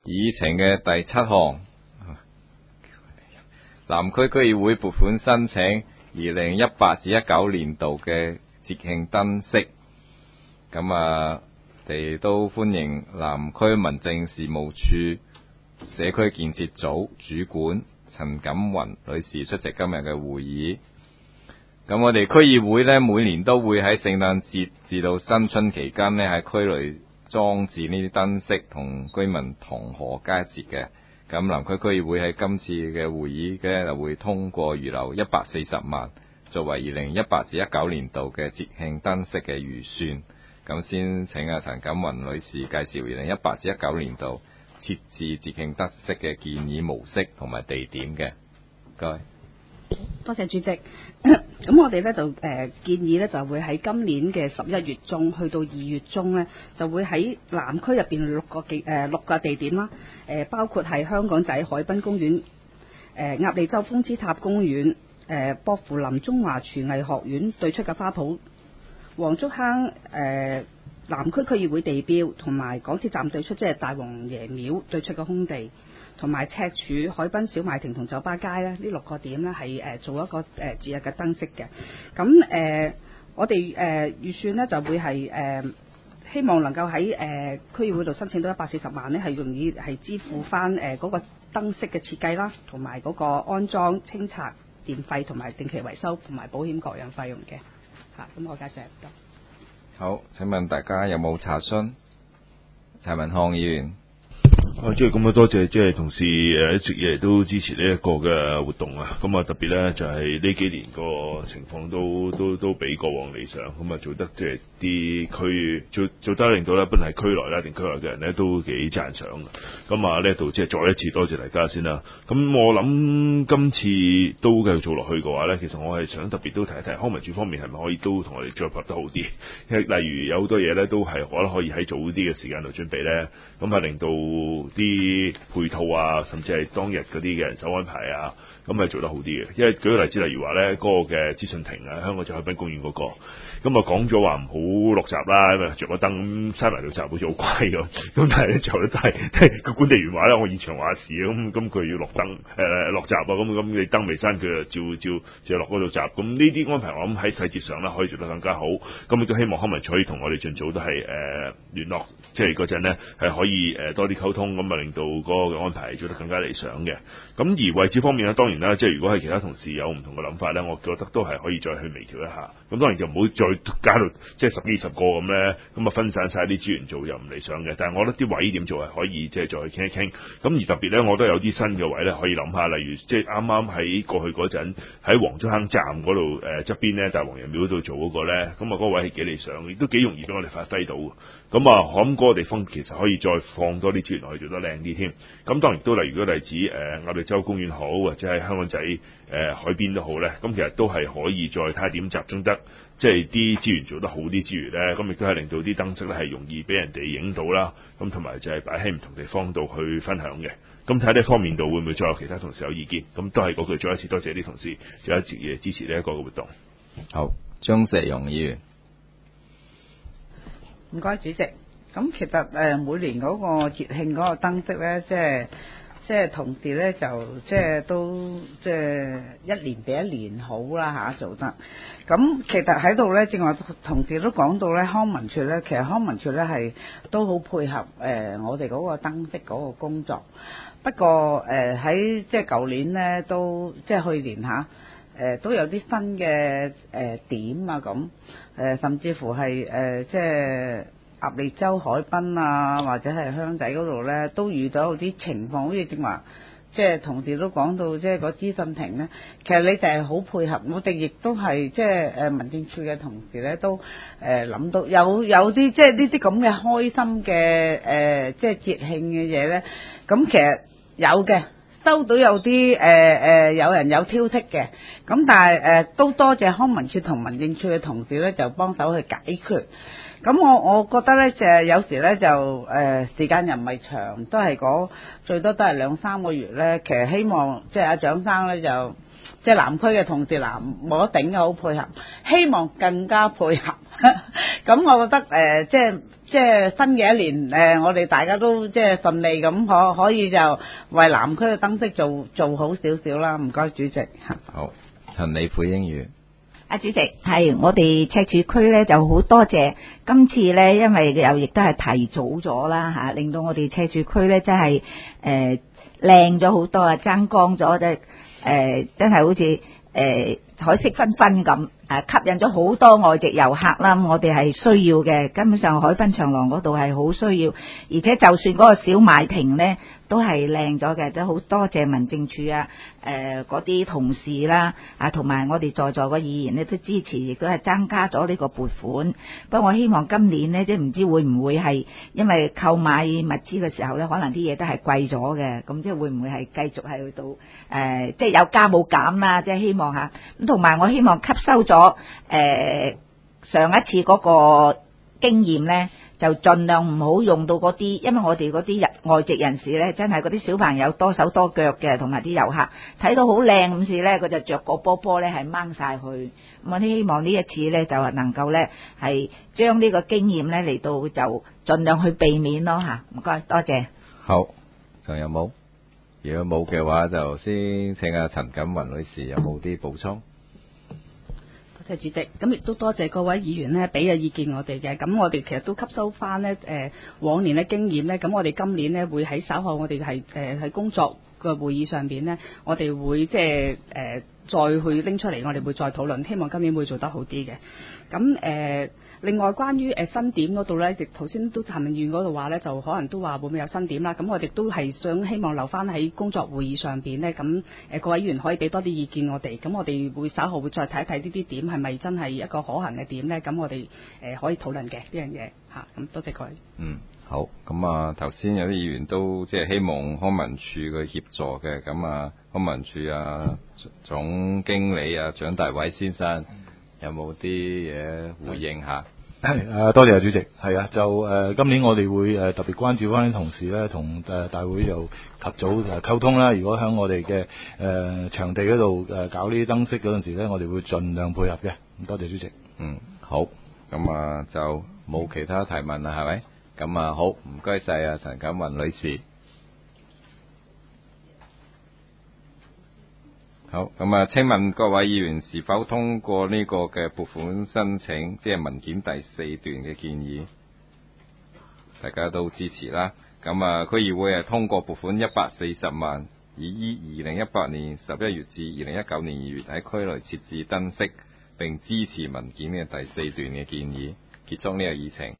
議程嘅第7項，南區區議會撥款申請2018-19年度嘅節慶燈飾。咁我哋都歡迎南區民政事務處社區建設組主管陳錦雲女士出席今日嘅會議。咁我哋區議會呢，每年都會喺聖誕節至到新春期間呢，喺區內裝置呢啲燈飾，同居民同賀佳節嘅。咁南區區議會喺今次嘅會議就會通過預留140萬作為2018-19年度嘅節慶燈飾嘅預算。咁先請陳錦雲女士介紹2018-19年度設置節慶燈飾嘅建議模式同埋地點嘅。該多謝主席。咁我哋咧就建議咧就會喺今年嘅11月中去到2月中咧，就會喺南區入邊6個地點啦。包括係香港仔海濱公園、鴨脷洲風之塔公園、薄扶林中華廚藝學院對出嘅花圃、黃竹坑南區區議會地標，同埋港鐵站對出即係大王爺廟對出嘅空地，同埋赤柱海濱小賣亭同酒吧街咧，呢6個點咧係做一個節日嘅燈飾嘅。咁我哋預算咧就會係希望能夠喺區議會度申請到140萬咧，係容易係支付翻嗰個燈飾嘅設計啦，同埋嗰個安裝、清拆、電費同埋定期維修同埋保險各樣費用嘅。咁我介紹唔多。 好，請問大家有冇查詢？陳文康議員。 即係咁啊！多謝即係同事一直以嚟都支持呢一個嘅活動啊！咁啊特別咧就係呢幾年個情況都比過往理想，咁啊做得即係啲區做得令到咧，不論係區內啦定區外嘅人咧都幾讚賞嘅。咁啊呢度即係再一次多謝大家先啦。咁我諗今次都繼續做落去嘅話咧，其實我係想特別都提一提康文署方面係咪可以都同我哋再配合得好啲？因為例如有好多嘢咧都係可以喺早啲嘅時間度準備咧，咁啊令到啲配套啊，甚至係當日嗰啲嘅人手安排啊，咁係做得好啲嘅。因為舉個例子，例如話咧嗰個嘅資訊亭啊，香港仔海濱公園嗰個，咁啊講咗話唔好落閘啦，因為着個燈閂埋條閘好似好乖咁。咁但係咧就都係個管理員話咧，我現場話事咁佢要落燈落閘啊，咁你燈未閂，佢就照落嗰度閘。咁呢啲安排我諗喺細節上咧可以做得更加好。咁亦都希望康文署可以同我哋盡早都係聯絡，即係嗰陣咧係可以多啲溝通。咁啊，令到嗰個安排做得更加理想嘅。咁而位置方面咧，當然啦，即係如果係其他同事有唔同嘅諗法咧，我覺得都係可以再去微調一下。咁當然就唔好再加到即係10幾20個咁咧，咁啊分散晒啲資源做又唔理想嘅。但係我覺得啲位點做係可以即係再去傾一傾。咁而特別咧，我都有啲新嘅位咧可以諗下，例如即係啱啱喺過去嗰陣喺黃竹坑站嗰度側邊咧，大王爺廟嗰度做嗰個咧，咁啊嗰個位係幾理想，亦都幾容易俾我哋發揮到。咁啊，我諗嗰個地方其實可以再放多啲資源落去，做得靚啲添。咁當然都例如個例子鴨脷洲公園好，或者係香港仔海邊都好咧。咁其實都係可以再睇下點集中得，即係啲資源做得好啲之餘咧，咁亦都係令到啲燈飾咧係容易俾人哋影到啦。咁同埋就係擺喺唔同地方度去分享嘅。咁睇下呢方面度會唔會再有其他同事有意見？咁都係嗰句，再一次多謝啲同事就一直嘢支持呢一個嘅活動。 好，張石容議員。 唔該，主席。咁其實每年嗰個節慶嗰個燈飾咧，即係同事咧就即係都即係一年比一年好啦做得。咁其實喺度咧，正話同事都講到咧，康文署咧，其實康文署咧係都好配合我哋嗰個燈飾嗰個工作。不過喺即係舊年咧，都即係去年都有啲新嘅點啊咁，甚至乎係即係鴨脷洲海濱啊，或者係香仔嗰度咧，都遇到有啲情況，好似正話即係同事都講到，即係個資訊亭咧，其實你哋係好配合，我哋亦都係即係民政處嘅同事咧，都諗到有啲即係呢啲咁嘅開心嘅即係節慶嘅嘢咧，咁其實有嘅。收到有啲有人有挑剔嘅，咁但係都多謝康文署同民政處嘅同事咧，就幫手去解決。咁我覺得咧，就係有時咧就時間又唔係長，都係最多都係2-3個月咧。其實希望即係阿蔣生咧就即係南區嘅同事冇得頂嘅好配合，希望更加配合。咁我覺得即係新嘅一年我哋大家都即係順利咁可以就為南區嘅燈飾做好少少啦。唔該主席。 好，陳李佩英語。 主席，係我哋赤柱區咧就好多謝今次咧，因為又亦都係提早咗啦嚇，令到我哋赤柱區咧真係靚咗好多啊，爭光咗真係好似彩色繽紛咁，吸引咗好多外籍遊客啦。我哋係需要嘅，根本上海濱長廊嗰度係好需要，而且就算嗰個小賣亭咧都係靚咗嘅，都好多謝民政處嗰啲同事啦，同埋我哋在座嘅議員咧都支持，亦都係增加咗呢個撥款。不過我希望今年呢，即係唔知會唔會係因為購買物資嘅時候咧，可能啲嘢都係貴咗嘅，咁即係會唔會係繼續係去到即係有加冇減啦？即係希望嚇咁，同埋我希望吸收咗上一次嗰個經驗咧，就盡量唔好用到嗰啲，因為我哋嗰啲外籍人士咧，真係嗰啲小朋友多手多腳嘅，同埋啲遊客睇到好靚咁時咧，佢就着個波波咧係掹晒去。咁我希望呢一次咧就能夠咧係將呢個經驗咧嚟到就盡量去避免咯嚇。唔該，多謝。 好，仲有冇？如果冇嘅話，就先請阿陳錦雲女士有冇啲補充？ 多謝主席，咁亦都多謝各位議員呢俾嘅意見我哋嘅，咁我哋其實都吸收翻呢往年嘅經驗呢，咁我哋今年呢會喺稍後我哋係喺工作嘅會議上邊呢，我哋會即係再去拎出嚟，我哋會再討論，希望今年會做得好啲嘅。咁另外關於新點嗰度呢，亦頭先都陳明遠嗰度話呢，就可能都話會唔會有新點啦。咁我哋都係想希望留翻喺工作會議上邊呢。咁各位議員可以俾多啲意見我哋，咁我哋會稍後會再睇一睇呢啲點係咪真係一個可行嘅點呢。咁我哋可以討論嘅呢樣嘢嚇。咁多謝各位。 好，咁頭先有啲議員都即係希望康文署嘅協助嘅，咁康文署總經理蔣大偉先生有冇啲嘢回應下？ 係多謝主席。係啊，就今年我哋會特別關照翻啲同事咧，同大會又及早溝通啦。如果喺我哋嘅場地嗰度搞呢啲燈飾嗰陣時咧，我哋會盡量配合嘅。咁多謝主席。 好，咁就冇其他提問啦，係咪？咁好，唔該晒陳錦雲女士。好，咁請問各位議員是否通過呢個嘅撥款申請，即係文件第4段嘅建議？大家都支持啦。咁區議會係通過撥款140萬，以2018年11月至2019年2月喺區內設置燈飾，並支持文件嘅第4段嘅建議。結束呢個議程。